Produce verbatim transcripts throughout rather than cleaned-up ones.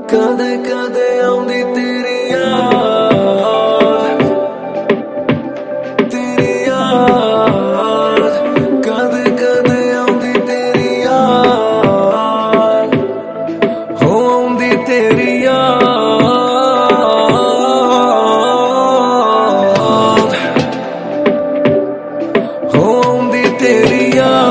कदे कदे आउंदी तेरी याद, तेरी याद, कदे कदे आउंदी तेरी याद, हो आउंदी तेरी याद, हो आउंदी तेरी याद।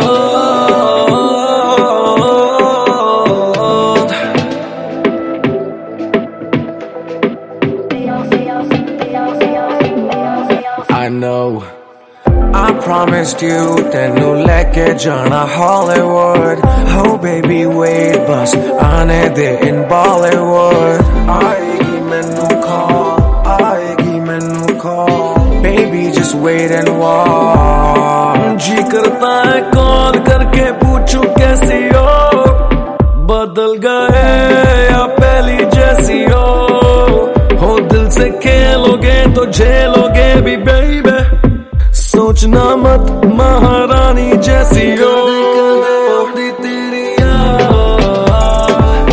I know I promised you tenu leke jana Hollywood. Oh baby wait bus aane de in Bollywood. Aayegi mainu call, aayegi mainu call. Baby just wait and watch. जी करता है कॉल करके पूछूं कैसी हो, बदल गए या पहली जैसी हो। हो दिल से खेलोगे तो झेलोगे भी बेबी, सोचना मत महारानी जैसी हो। तेरी याद,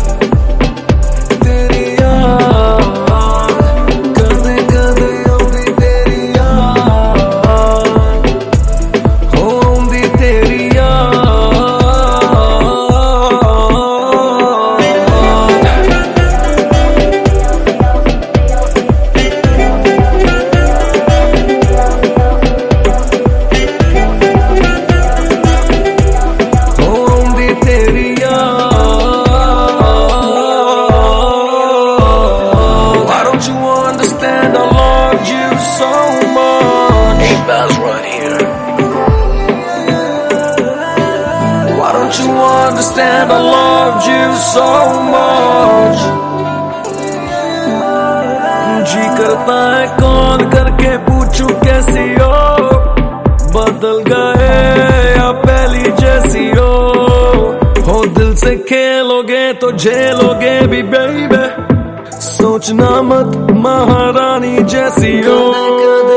तेरी याद, कदे कदे आउंदी तेरी याद, हो आउंदी तेरी याद। Why don't you understand I loved you so much? जी करता है कॉल करके पूछूं कैसी हो, बदल गए या पहली जैसी हो। हो दिल से खेलोगे तो झेलोगे भी बेबी, सोचना मत महारानी जैसी हो।